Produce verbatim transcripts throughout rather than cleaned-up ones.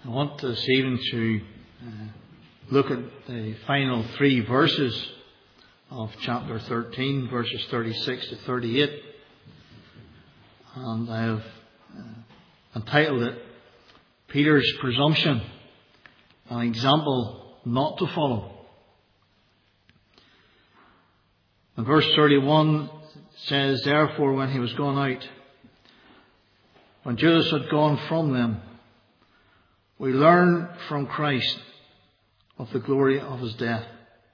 I want this evening to uh, look at the final three verses of chapter thirteen, verses thirty-six to thirty-eight. And I have uh, entitled it, Peter's Presumption, an Example Not to Follow. And verse thirty-one says, Therefore, when he was gone out, when Judas had gone from them, we learn from Christ of the glory of his death,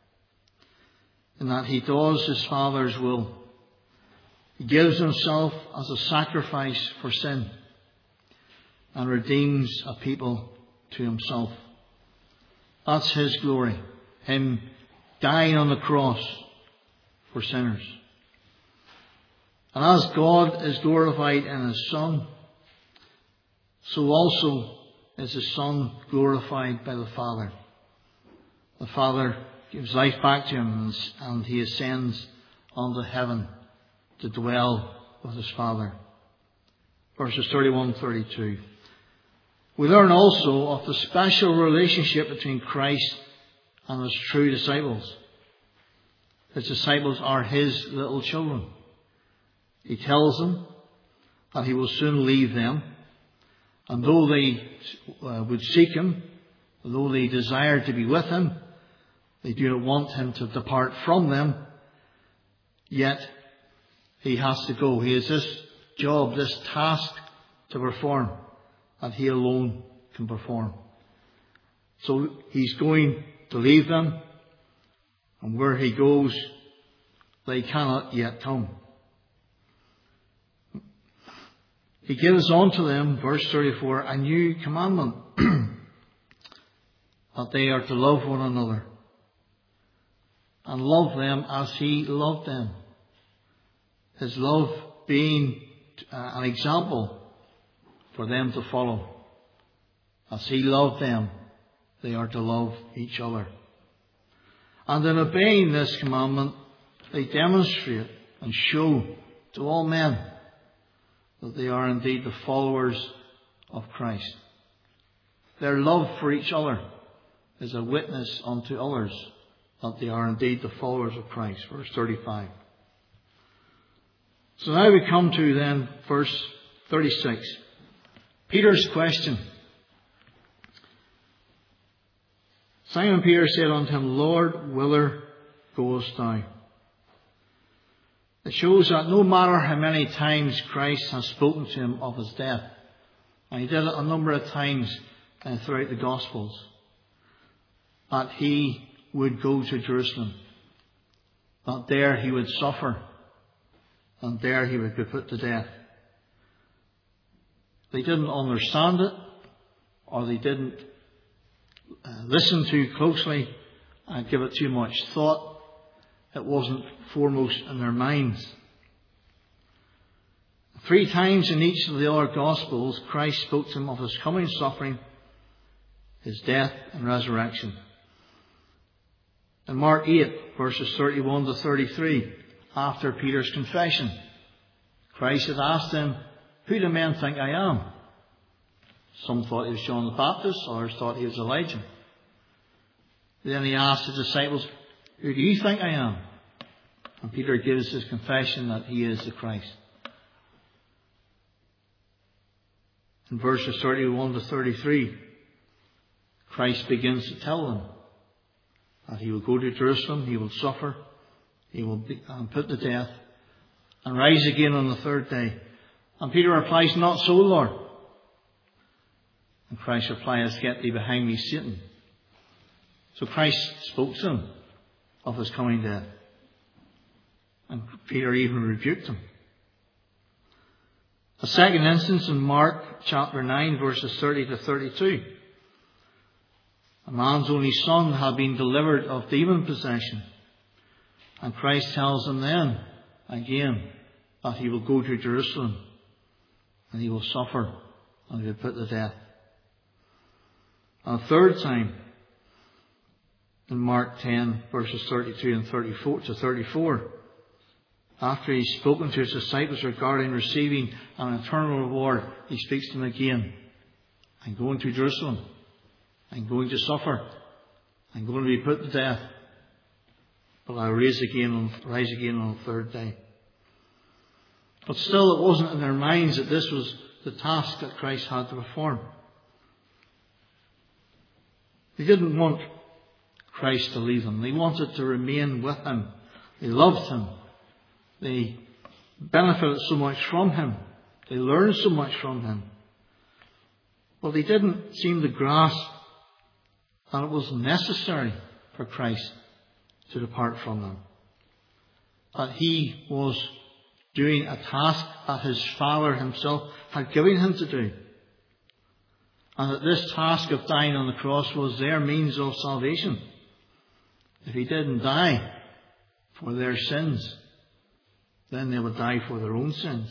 in that he does his Father's will. He gives himself as a sacrifice for sin and redeems a people to himself. That's his glory, him dying on the cross for sinners. And as God is glorified in his Son, so also is the Son glorified by the Father. The Father gives life back to him, and he ascends unto heaven to dwell with his Father. Verses thirty-one to thirty-two. We learn also of the special relationship between Christ and his true disciples. His disciples are his little children. He tells them that he will soon leave them. And though they uh, would seek him, though they desire to be with him, they do not want him to depart from them, yet he has to go. He has this job, this task to perform, that he alone can perform. So he's going to leave them, and where he goes, they cannot yet come. He gives unto them, verse thirty-four, a new commandment, that they are to love one another, and love them as he loved them. His love being uh, an example for them to follow. As he loved them, they are to love each other. And in obeying this commandment, they demonstrate and show to all men that they are indeed the followers of Christ. Their love for each other is a witness unto others that they are indeed the followers of Christ. Verse thirty-five. So now we come to then verse thirty-six. Peter's question. Simon Peter said unto him, Lord, whither goest thou? It shows that no matter how many times Christ has spoken to him of his death, and he did it a number of times uh, throughout the Gospels, that he would go to Jerusalem, that there he would suffer, and there he would be put to death. They didn't understand it, or they didn't uh, listen too closely and give it too much thought. It wasn't foremost in their minds. Three times in each of the other Gospels, Christ spoke to him of his coming suffering, his death and resurrection. In Mark eight, verses thirty-one to thirty-three, after Peter's confession, Christ had asked him, Who do men think I am? Some thought he was John the Baptist, others thought he was Elijah. Then he asked his disciples, Who do you think I am? And Peter gives his confession that he is the Christ. In verses thirty-one to thirty-three, Christ begins to tell them that he will go to Jerusalem, he will suffer, he will be put to death, and rise again on the third day. And Peter replies, Not so, Lord. And Christ replies, Get thee behind me, Satan. So Christ spoke to him of his coming death. And Peter even rebuked him. A second instance in Mark chapter nine, verses thirty to thirty-two. A man's only son had been delivered of demon possession. And Christ tells him then, again, that he will go to Jerusalem and he will suffer and he will be put to death. And a third time, in Mark ten, verses thirty-two and thirty-four to thirty-four, after he's spoken to his disciples regarding receiving an eternal reward, he speaks to them again. I'm going to Jerusalem. I'm going to suffer. I'm going to be put to death. But I'll rise again on, rise again on the third day. But still, it wasn't in their minds that this was the task that Christ had to perform. They didn't want Christ to leave them. They wanted to remain with him. They loved him. They benefited so much from him. They learned so much from him. But they didn't seem to grasp that it was necessary for Christ to depart from them. That he was doing a task that his Father himself had given him to do. And that this task of dying on the cross was their means of salvation. If he didn't die for their sins, then they would die for their own sins.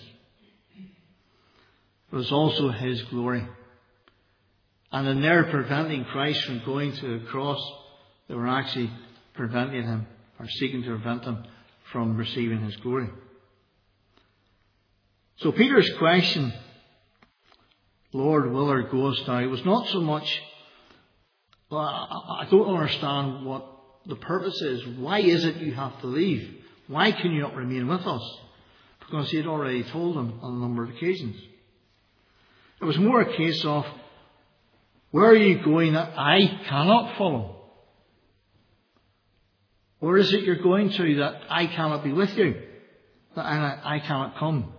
It was also his glory. And in their preventing Christ from going to the cross, they were actually preventing him, or seeking to prevent him from receiving his glory. So Peter's question, Lord, whither goest thou? It was not so much, well, I don't understand what the purpose is. Why is it you have to leave? Why can you not remain with us? Because he had already told them on a number of occasions. It was more a case of, where are you going that I cannot follow? Where is it you're going to that I cannot be with you? That I, I cannot come?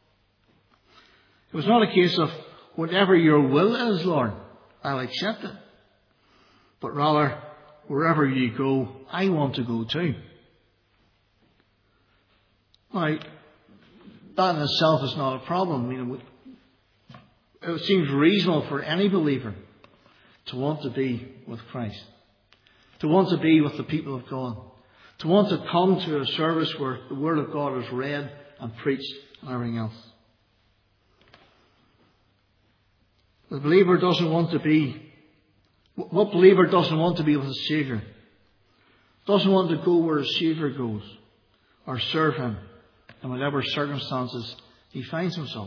It was not a case of, whatever your will is, Lord, I'll accept it. But rather, wherever you go, I want to go too. Now, that in itself is not a problem. You know, it seems reasonable for any believer to want to be with Christ, to want to be with the people of God, to want to come to a service where the Word of God is read and preached and everything else. The believer doesn't want to be, what believer doesn't want to be with his Saviour? Doesn't want to go where his Saviour goes, or serve him in whatever circumstances he finds himself.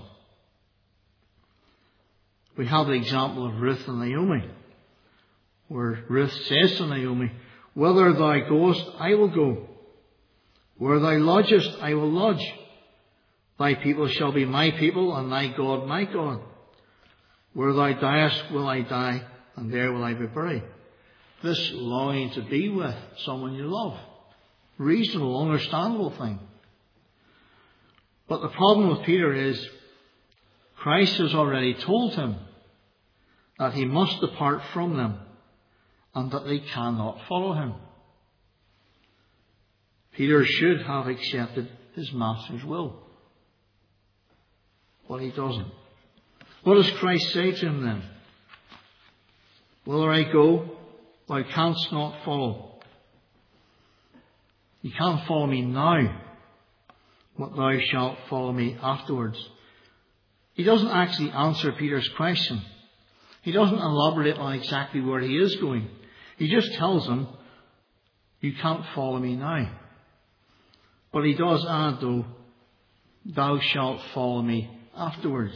We have the example of Ruth and Naomi, where Ruth says to Naomi, whither thou goest, I will go. Where thou lodgest, I will lodge. Thy people shall be my people, and thy God my God. Where thou diest, will I die, and there will I be buried. This longing to be with someone you love. Reasonable, understandable thing. But the problem with Peter is, Christ has already told him that he must depart from them and that they cannot follow him. Peter should have accepted his master's will. But he doesn't. What does Christ say to him then? Whither I go, thou canst not follow. You can't follow me now, but thou shalt follow me afterwards. He doesn't actually answer Peter's question. He doesn't elaborate on exactly where he is going. He just tells him, you can't follow me now. But he does add, though, thou shalt follow me afterwards.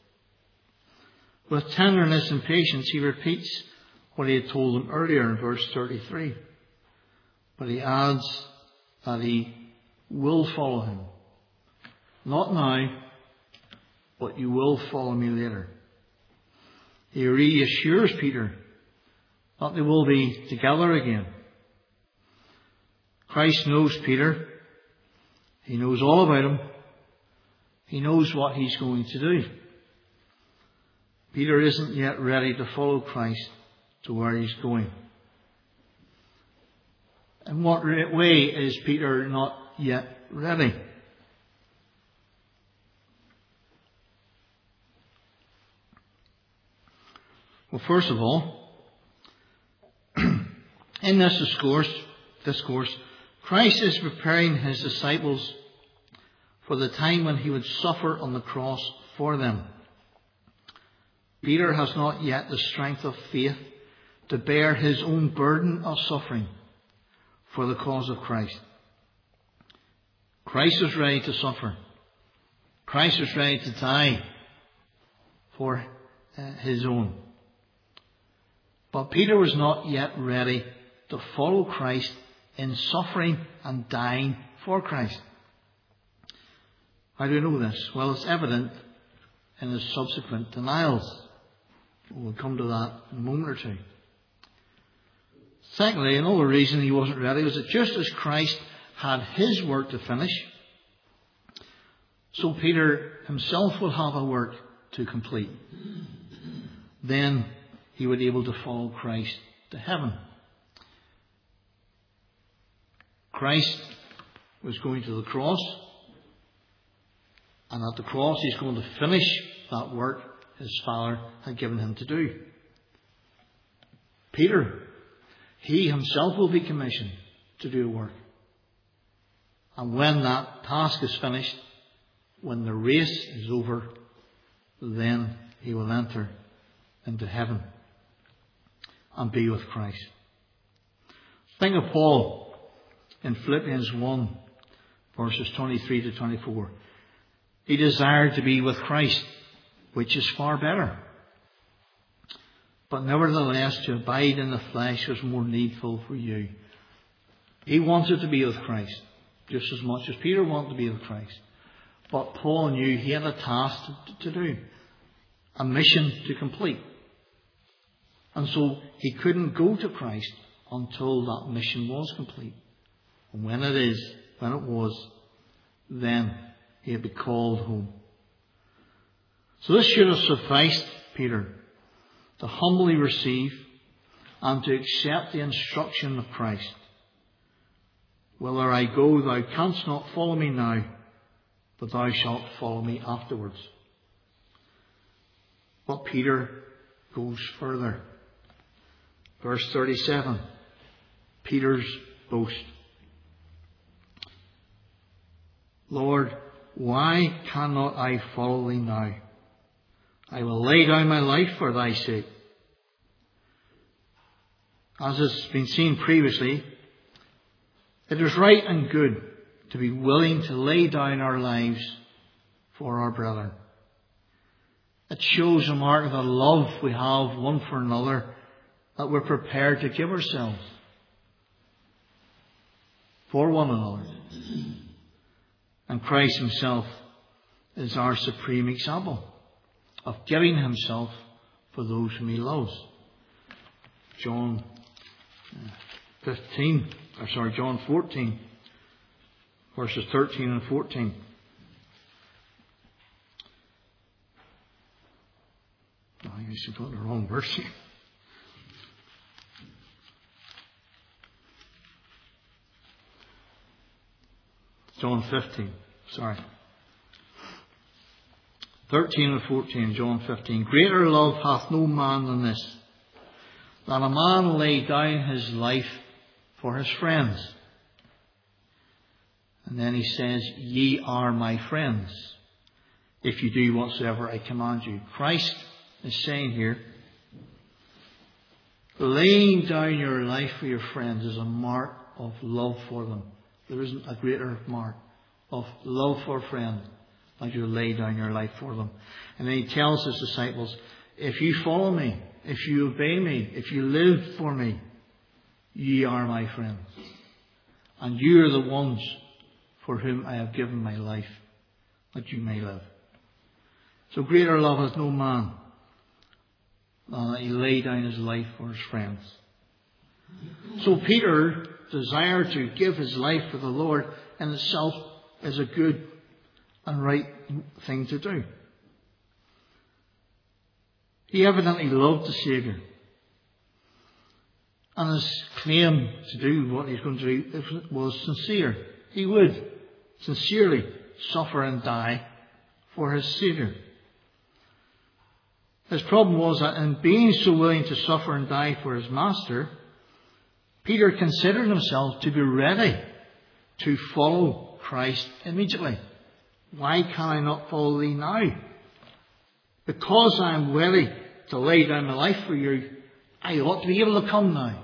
With tenderness and patience, he repeats what he had told him earlier in verse thirty-three. But he adds that he will follow him. Not now, but you will follow me later. He reassures Peter that they will be together again. Christ knows Peter. He knows all about him. He knows what he's going to do. Peter isn't yet ready to follow Christ to where he's going. In what way is Peter not yet ready? Well, first of all, in this discourse, discourse, Christ is preparing his disciples for the time when he would suffer on the cross for them. Peter has not yet the strength of faith to bear his own burden of suffering for the cause of Christ. Christ is ready to suffer. Christ is ready to die for uh, his own. But Peter was not yet ready to follow Christ in suffering and dying for Christ. How do we know this? Well, it's evident in his subsequent denials. We'll come to that in a moment or two. Secondly, another reason he wasn't ready was that just as Christ had his work to finish, so Peter himself will have a work to complete. Then he would be able to follow Christ to heaven. Christ was going to the cross, and at the cross he's going to finish that work his Father had given him to do. Peter, he himself will be commissioned to do work. And when that task is finished, when the race is over, then he will enter into heaven and be with Christ. Think of Paul in Philippians one, verses twenty-three to twenty-four. He desired to be with Christ, which is far better. But nevertheless, to abide in the flesh was more needful for you. He wanted to be with Christ, just as much as Peter wanted to be with Christ. But Paul knew he had a task to do, a mission to complete. And so he couldn't go to Christ until that mission was complete. And when it is, when it was, then he had been called home. So this should have sufficed Peter to humbly receive and to accept the instruction of Christ. Whither I go, thou canst not follow me now, but thou shalt follow me afterwards. But Peter goes further. Verse thirty-seven, Peter's boast. Lord, why cannot I follow thee now? I will lay down my life for thy sake. As has been seen previously, it is right and good to be willing to lay down our lives for our brethren. It shows a mark of the love we have one for another, that we're prepared to give ourselves for one another. And Christ himself is our supreme example of giving himself for those whom he loves. John fifteen, or sorry, John fourteen, verses thirteen and fourteen. Oh, I guess I got the wrong verse here. John fifteen, sorry. thirteen and fourteen, John fifteen. Greater love hath no man than this, that a man lay down his life for his friends. And then he says, ye are my friends, if you do whatsoever I command you. Christ is saying here, laying down your life for your friends is a mark of love for them. There isn't a greater mark of love for a friend than you lay down your life for them. And then he tells his disciples, if you follow me, if you obey me, if you live for me, ye are my friends. And you are the ones for whom I have given my life, that you may live. So greater love has no man than that he lay down his life for his friends. So Peter desire to give his life for the Lord in itself is a good and right thing to do. He evidently loved the Saviour, and his claim to do what he's going to do was sincere. He would sincerely suffer and die for his Saviour. His problem was that in being so willing to suffer and die for his Master, Peter considered himself to be ready to follow Christ immediately. Why can I not follow thee now? Because I am ready to lay down my life for you, I ought to be able to come now.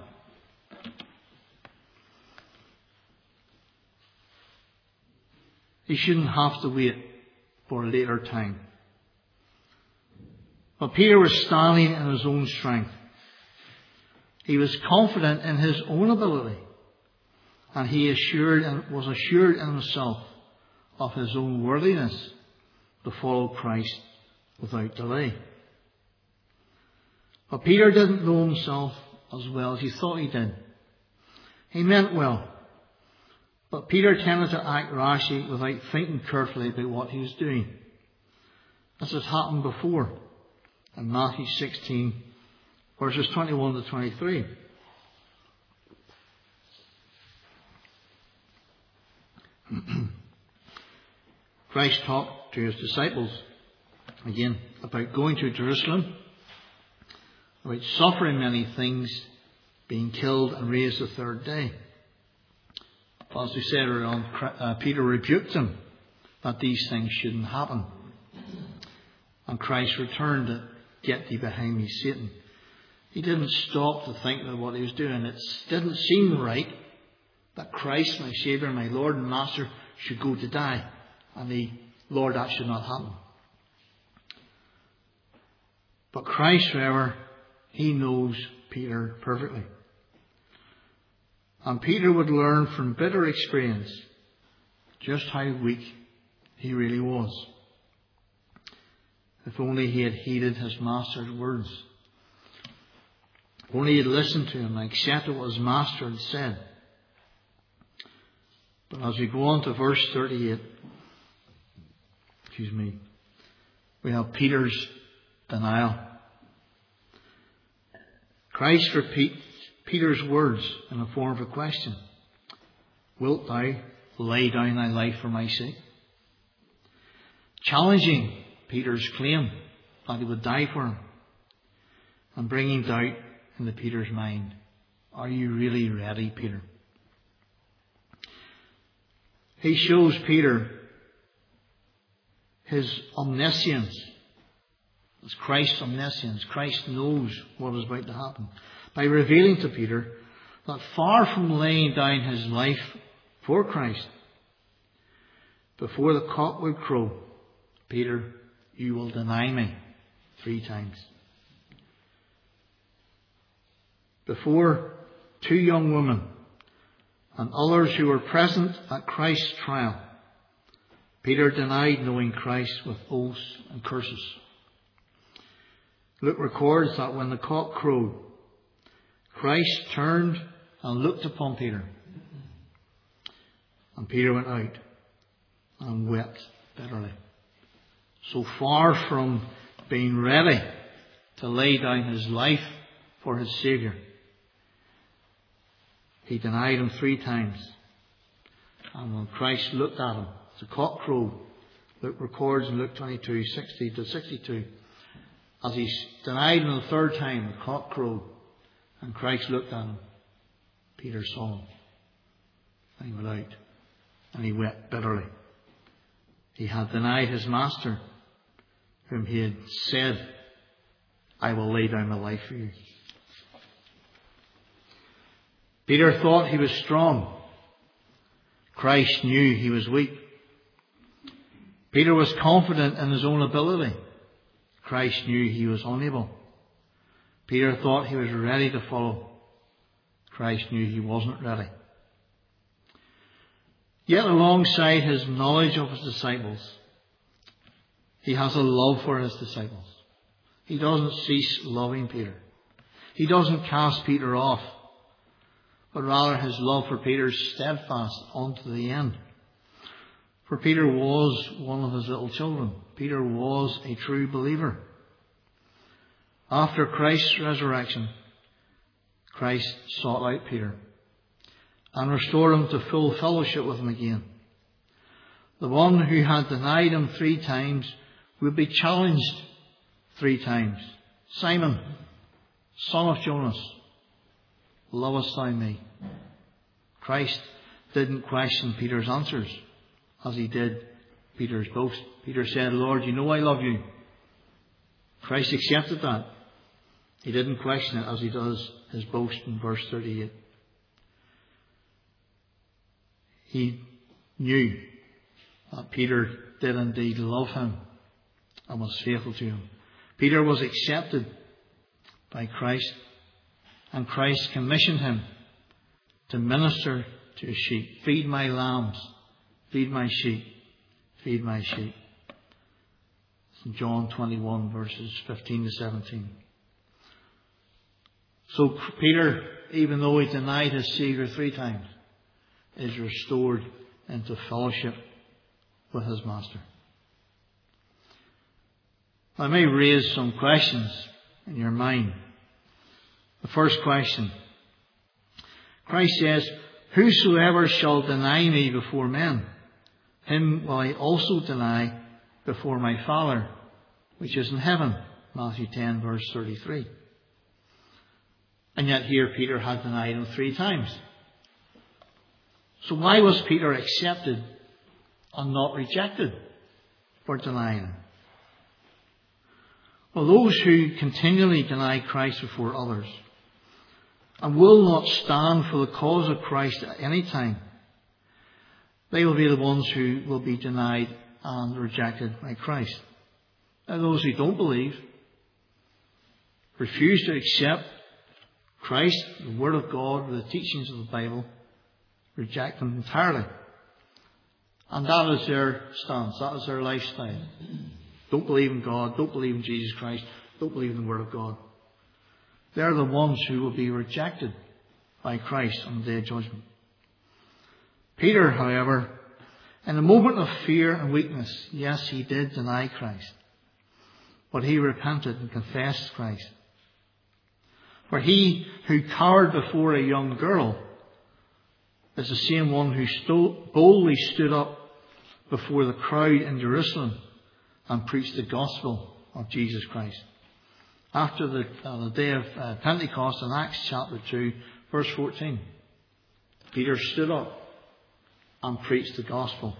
He shouldn't have to wait for a later time. But Peter was standing in his own strength. He was confident in his own ability, and he assured and was assured in himself of his own worthiness to follow Christ without delay. But Peter didn't know himself as well as he thought he did. He meant well, but Peter tended to act rashly without thinking carefully about what he was doing. This has happened before in Matthew sixteen, verses twenty-one to twenty-three. Christ talked to his disciples again about going to Jerusalem, about suffering many things, being killed and raised the third day. As we said earlier on, uh, Peter rebuked him that these things shouldn't happen. And Christ returned to, "Get thee behind me, Satan." He didn't stop to think about what he was doing. It didn't seem right that Christ, my Saviour, my Lord and Master, should go to die. And the Lord, that should not happen. But Christ, however, he knows Peter perfectly. And Peter would learn from bitter experience just how weak he really was. If only he had heeded his Master's words. If only he had listened to him and accepted what his Master had said. But as we go on to verse thirty-eight, excuse me, we have Peter's denial. Christ repeats Peter's words in the form of a question. "Wilt thou lay down thy life for my sake?" Challenging Peter's claim that he would die for him, and bringing doubt into Peter's mind. Are you really ready, Peter? He shows Peter his omniscience. It's Christ's omniscience. Christ knows what is about to happen, by revealing to Peter that far from laying down his life for Christ, before the cock would crow, "Peter, you will deny me three times." Before two young women and others who were present at Christ's trial, Peter denied knowing Christ with oaths and curses. Luke records that when the cock crowed, Christ turned and looked upon Peter. And Peter went out and wept bitterly. So far from being ready to lay down his life for his Saviour, he denied him three times. And when Christ looked at him, the cock crowed, Luke records in Luke twenty-two, sixty to sixty-two, as he denied him the third time, the cock crowed, and Christ looked at him. Peter saw him, and he went out, and he wept bitterly. He had denied his Master, whom he had said, "I will lay down my life for you." Peter thought he was strong. Christ knew he was weak. Peter was confident in his own ability. Christ knew he was unable. Peter thought he was ready to follow. Christ knew he wasn't ready. Yet alongside his knowledge of his disciples, he has a love for his disciples. He doesn't cease loving Peter. He doesn't cast Peter off, but rather his love for Peter is steadfast unto the end. For Peter was one of his little children. Peter was a true believer. After Christ's resurrection, Christ sought out Peter and restored him to full fellowship with him again. The one who had denied him three times would be challenged three times. "Simon, son of Jonas, lovest thou me?" Christ didn't question Peter's answers as he did Peter's boast. Peter said, "Lord, you know I love you." Christ accepted that. He didn't question it as he does his boast in verse thirty-eight. He knew that Peter did indeed love him and was faithful to him. Peter was accepted by Christ And Christ commissioned him to minister to his sheep. Feed my lambs, feed my sheep, feed my sheep. It's in John twenty-one, verses fifteen to seventeen. So Peter, even though he denied his Saviour three times, is restored into fellowship with his Master. I may raise some questions in your mind. The first question. Christ says, whosoever shall deny me before men, him will I also deny before my Father, which is in heaven. Matthew ten, verse thirty-three. And yet here Peter had denied him three times. So why was Peter accepted and not rejected for denying him? Well, those who continually deny Christ before others and will not stand for the cause of Christ at any time, they will be the ones who will be denied and rejected by Christ. And those who don't believe, refuse to accept Christ, the Word of God, or the teachings of the Bible, reject them entirely. And that is their stance, that is their lifestyle. Don't believe in God, don't believe in Jesus Christ, don't believe in the Word of God. They're the ones who will be rejected by Christ on the day of judgment. Peter, however, in a moment of fear and weakness, yes, he did deny Christ. But he repented and confessed Christ. For he who cowered before a young girl is the same one who sto- boldly stood up before the crowd in Jerusalem and preached the gospel of Jesus Christ. After the, uh, the day of uh, Pentecost in Acts chapter two, verse fourteen, Peter stood up and preached the gospel.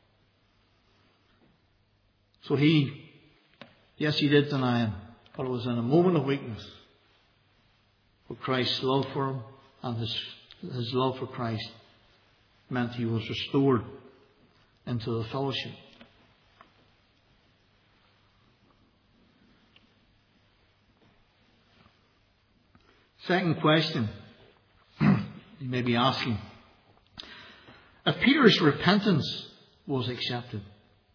So he, yes, he did deny him, but it was in a moment of weakness. But Christ's love for him and his, his love for Christ meant he was restored into the fellowship. Second question you may be asking. If Peter's repentance was accepted,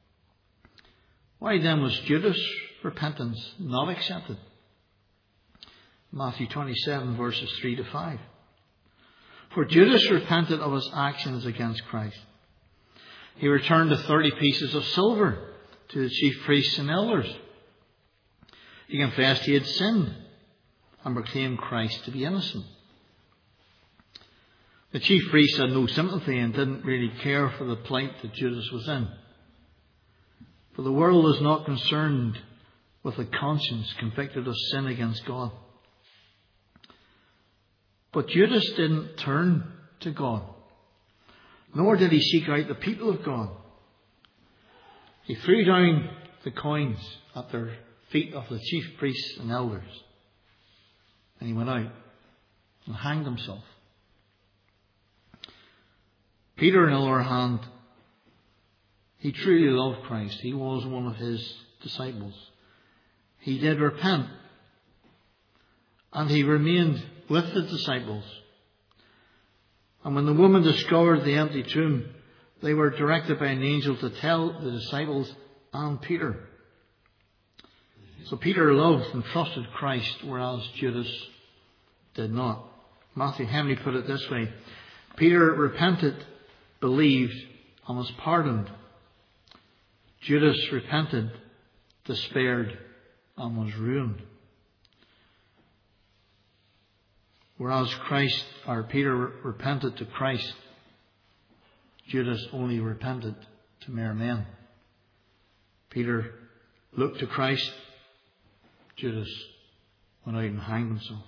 why then was Judas' repentance not accepted? Matthew twenty-seven, verses three to five. For Judas repented of his actions against Christ. He returned the thirty pieces of silver to the chief priests and elders. He confessed he had sinned and proclaimed Christ to be innocent. The chief priests had no sympathy and didn't really care for the plight that Judas was in. For the world is not concerned with a conscience convicted of sin against God. But Judas didn't turn to God, nor did he seek out the people of God. He threw down the coins at the feet of the chief priests and elders, and he went out and hanged himself. Peter, on the other hand, he truly loved Christ. He was one of his disciples. He did repent, and he remained with the disciples. And when the woman discovered the empty tomb, they were directed by an angel to tell the disciples and Peter. So Peter loved and trusted Christ, whereas Judas did not. Matthew Henry put it this way: Peter repented, believed, and was pardoned. Judas repented, despaired, and was ruined. Whereas Christ, or Peter, repented to Christ, Judas only repented to mere men. Peter looked to Christ, Judas went out and hanged himself.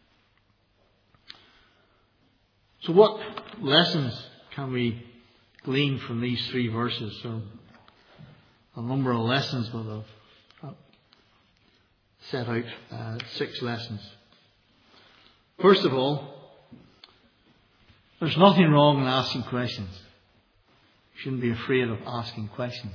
So what lessons can we glean from these three verses? There are a number of lessons, but I've set out uh, six lessons. First of all, there's nothing wrong in asking questions. You shouldn't be afraid of asking questions.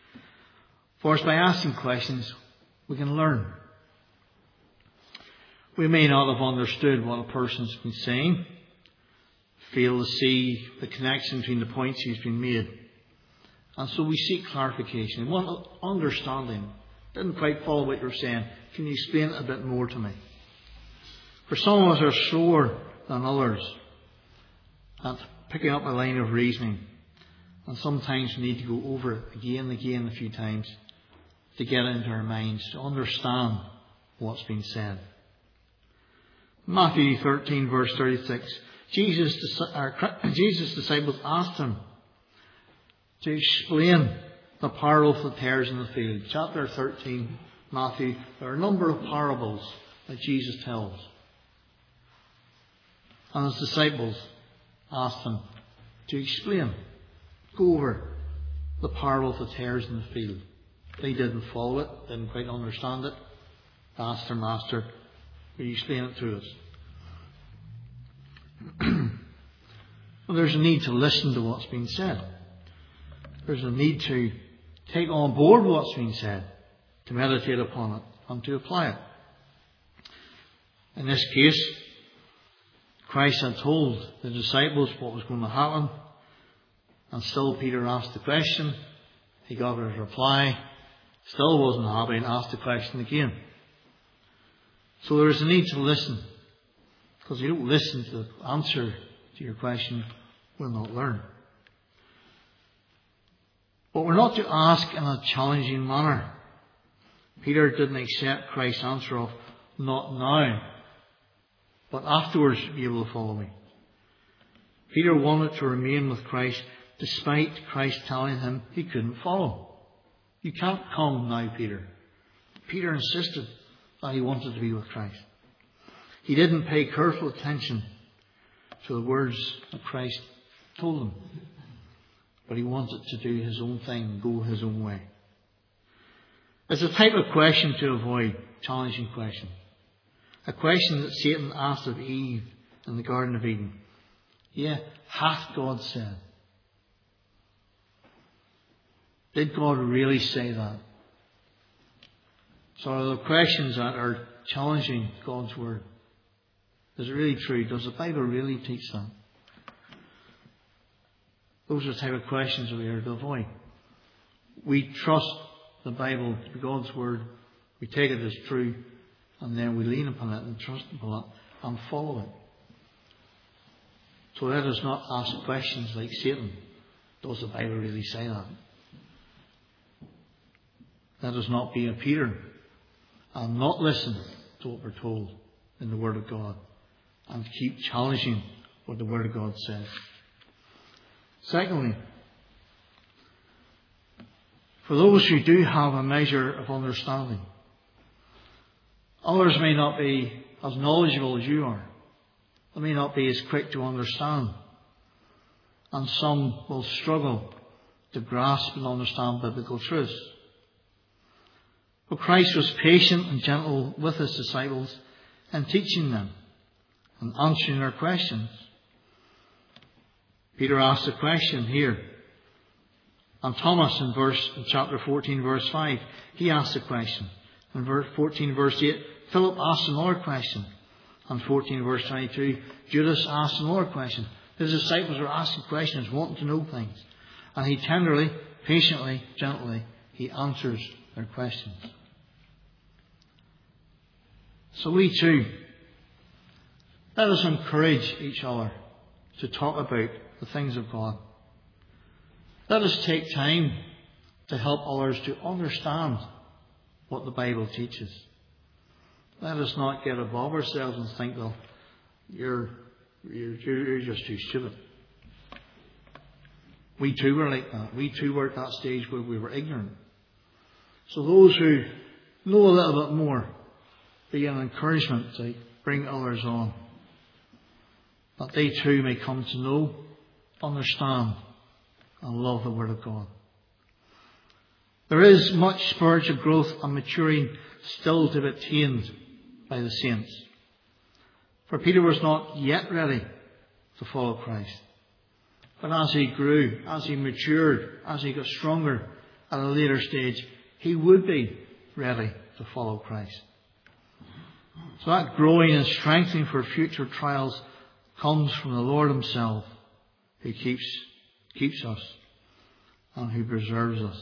For it's by asking questions we can learn. We may not have understood what a person's been saying, fail to see the connection between the points he's been made. And so we seek clarification. We want understanding. Didn't quite follow what you're saying. Can you explain it a bit more to me? For some of us are slower than others at picking up a line of reasoning. And sometimes we need to go over it again and again a few times to get it into our minds, to understand what's been said. Matthew thirteen verse thirty-six. Jesus, our, Jesus' disciples asked him to explain the parable of the tares in the field. Chapter thirteen, Matthew, there are a number of parables that Jesus tells. And his disciples asked him to explain, go over the parable of the tares in the field. They didn't follow it, didn't quite understand it. Asked their master, will you explain it to us? Well, there's a need to listen to what's been said. There's a need to take on board what's been said, to meditate upon it and to apply it. In this case, Christ had told the disciples what was going to happen, and still Peter asked the question. He got his reply, still wasn't happy, and asked the question again. So there is a need to listen, because if you don't listen to the answer to your question, we'll not learn. But we're not to ask in a challenging manner. Peter didn't accept Christ's answer of not now, but afterwards be able to follow me. Peter wanted to remain with Christ despite Christ telling him he couldn't follow. You can't come now, Peter. Peter insisted that he wanted to be with Christ. He didn't pay careful attention to the words that Christ told him, but he wanted to do his own thing, go his own way. It's a type of question to avoid, challenging question. A question that Satan asked of Eve in the Garden of Eden. Yeah, hath God said? Did God really say that? So are the questions that are challenging God's Word. Is it really true? Does the Bible really teach that? Those are the type of questions that we are to avoid. We trust the Bible to be God's Word. We take it as true. And then we lean upon it and trust upon it and follow it. So let us not ask questions like Satan. Does the Bible really say that? Let us not be a Peter and not listen to what we're told in the Word of God and keep challenging what the Word of God says. Secondly, for those who do have a measure of understanding, others may not be as knowledgeable as you are. They may not be as quick to understand. And some will struggle to grasp and understand biblical truths. But Christ was patient and gentle with his disciples in teaching them and answering their questions. Peter asked a question here. And Thomas in verse in chapter fourteen, verse five, he asked a question. In verse fourteen, verse eight, Philip asked another question. And fourteen, verse twenty-two, Judas asked another question. His disciples were asking questions, wanting to know things. And he tenderly, patiently, gently, he answers their questions. So we too, let us encourage each other to talk about the things of God. Let us take time to help others to understand what the Bible teaches. Let us not get above ourselves and think, well, you're, you're, you're just too stupid. We too were like that. We too were at that stage where we were ignorant. So those who know a little bit more, be an encouragement to bring others on, that they too may come to know, understand, and love the Word of God. There is much spiritual growth and maturing still to be attained by the saints. For Peter was not yet ready to follow Christ. But as he grew, as he matured, as he got stronger at a later stage, he would be ready to follow Christ. So that growing and strengthening for future trials comes from the Lord himself, who keeps, keeps us and who preserves us.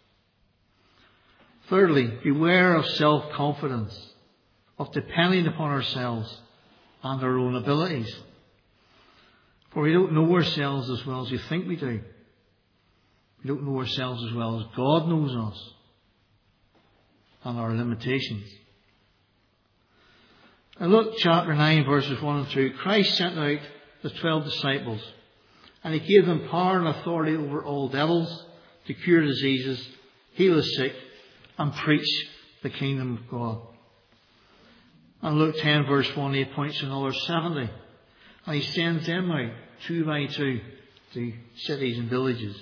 Thirdly, beware of self-confidence, of depending upon ourselves and our own abilities. For we don't know ourselves as well as we think we do. We don't know ourselves as well as God knows us and our limitations. In Luke chapter nine, verses one and two, Christ sent out the twelve disciples, and he gave them power and authority over all devils, to cure diseases, heal the sick, and preach the kingdom of God. And Luke ten, verse one, he appoints another seventy, and he sends them out two by two to cities and villages.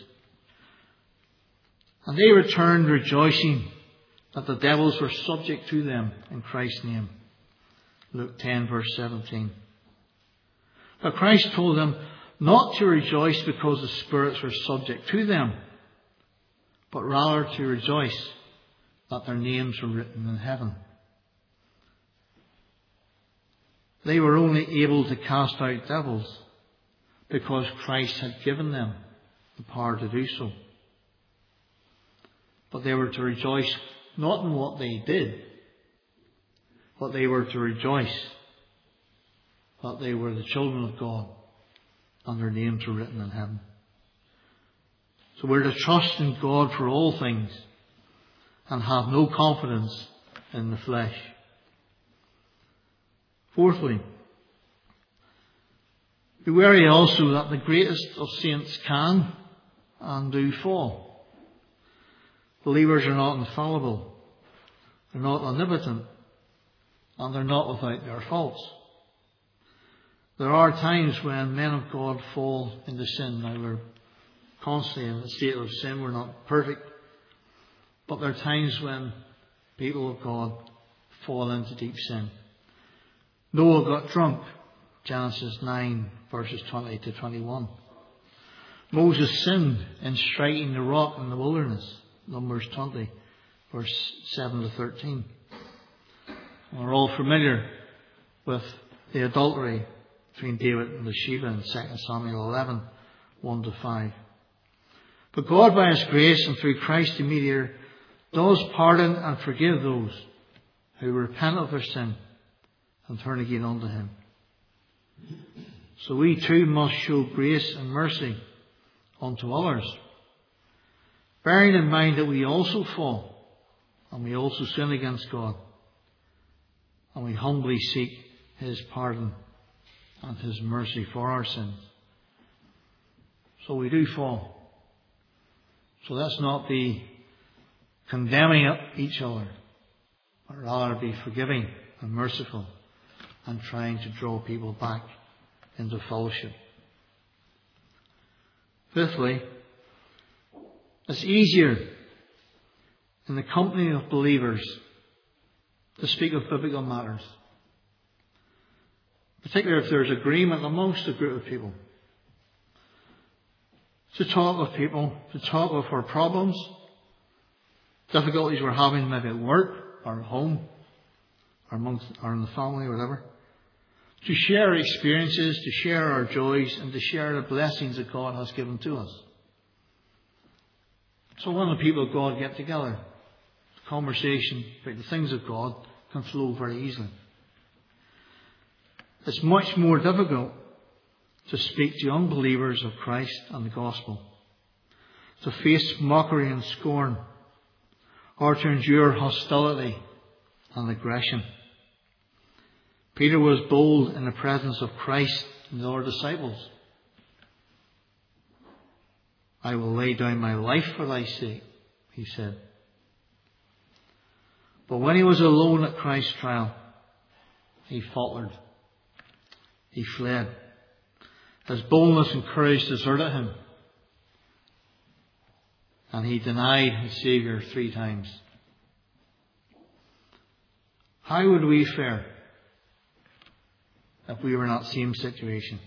And they returned rejoicing that the devils were subject to them in Christ's name. Luke ten, verse seventeen. But Christ told them not to rejoice because the spirits were subject to them, but rather to rejoice that their names were written in heaven. They were only able to cast out devils because Christ had given them the power to do so. But they were to rejoice not in what they did, but they were to rejoice that they were the children of God and their names were written in heaven. So we're to trust in God for all things and have no confidence in the flesh. Fourthly, be wary also that the greatest of saints can and do fall. Believers are not infallible. They're not omnipotent. And they're not without their faults. There are times when men of God fall into sin. Now we're constantly in a state of sin. We're not perfect. But there are times when people of God fall into deep sin. Noah got drunk. Genesis nine, verses twenty to twenty-one. Moses sinned in striking the rock in the wilderness. Numbers twenty, verse seven to thirteen. We're all familiar with the adultery between David and Bathsheba in Second Samuel eleven, one to five. But God, by his grace and through Christ the mediator, does pardon and forgive those who repent of their sin and turn again unto him. So we too must show grace and mercy unto others, bearing in mind that we also fall and we also sin against God, and we humbly seek his pardon and his mercy for our sins. So we do fall. So let's not be condemning each other, but rather be forgiving and merciful and trying to draw people back into fellowship. Fifthly, it's easier in the company of believers to speak of biblical matters, particularly if there's agreement amongst a group of people. To talk with people, to talk of our problems, difficulties we're having maybe at work or at home or amongst or in the family or whatever. To share experiences, to share our joys, and to share the blessings that God has given to us. So when the people of God get together, conversation about the things of God can flow very easily. It's much more difficult to speak to unbelievers of Christ and the gospel, to face mockery and scorn, or to endure hostility and aggression. Peter was bold in the presence of Christ and the other disciples. I will lay down my life for thy sake, he said. But when he was alone at Christ's trial, he faltered. He fled. His boldness and courage deserted him. And he denied his Saviour three times. How would we fare if we were in that same situation?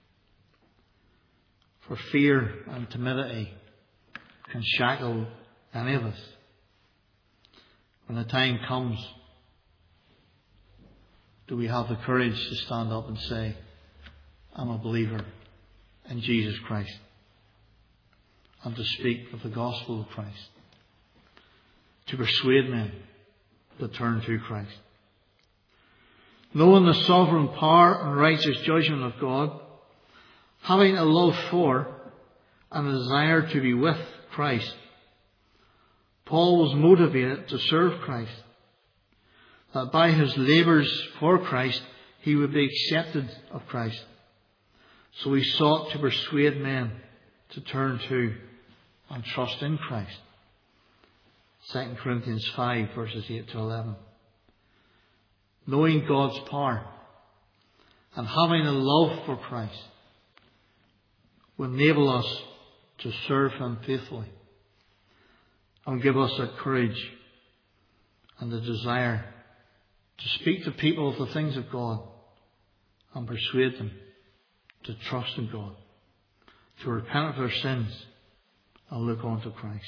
For fear and timidity can shackle any of us. When the time comes do we have the courage to stand up and say, I'm a believer in Jesus Christ, and to speak of the gospel of Christ, to persuade men to turn to Christ. Knowing the sovereign power and righteous judgment of God, having a love for and a desire to be with Christ, Paul was motivated to serve Christ, that by his labours for Christ he would be accepted of Christ. So he sought to persuade men to turn to and trust in Christ. Second Corinthians five, verses eight to eleven. Knowing God's power and having a love for Christ will enable us to serve Him faithfully, and give us that courage and the desire to speak to people of the things of God and persuade them to trust in God, to repent of their sins and look on to Christ.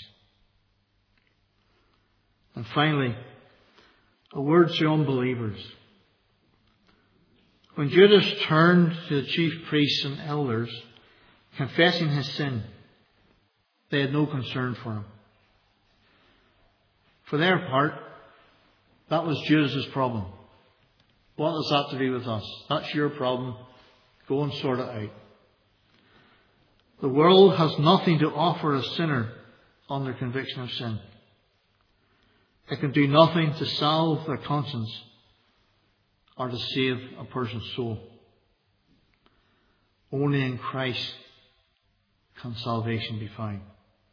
And finally, a word to unbelievers. When Judas turned to the chief priests and elders, confessing his sin, they had no concern for him. For their part, that was Judas's problem. What has that to do with us? That's your problem. Go and sort it out. The world has nothing to offer a sinner on their conviction of sin. It can do nothing to salve their conscience or to save a person's soul. Only in Christ can salvation be found.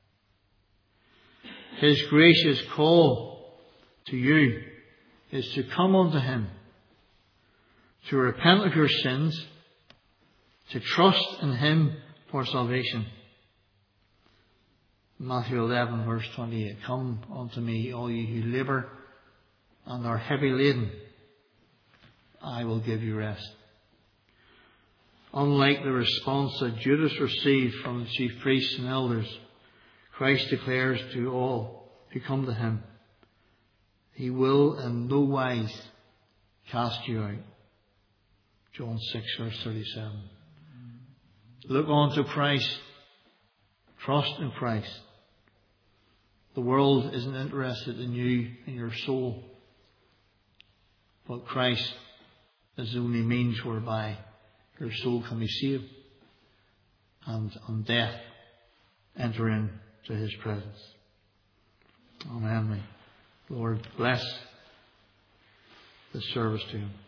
His gracious call to you is to come unto Him, to repent of your sins, to trust in Him for salvation. Matthew eleven, verse twenty-eight. Come unto me, all you who labour and are heavy laden, I will give you rest. Unlike the response that Judas received from the chief priests and elders, Christ declares to all who come to Him, He will in no wise cast you out. John six, verse thirty-seven. Look on to Christ. Trust in Christ. The world isn't interested in you and your soul, but Christ is the only means whereby your soul can be saved and on death enter into His presence. Amen. Lord, bless the service to Him.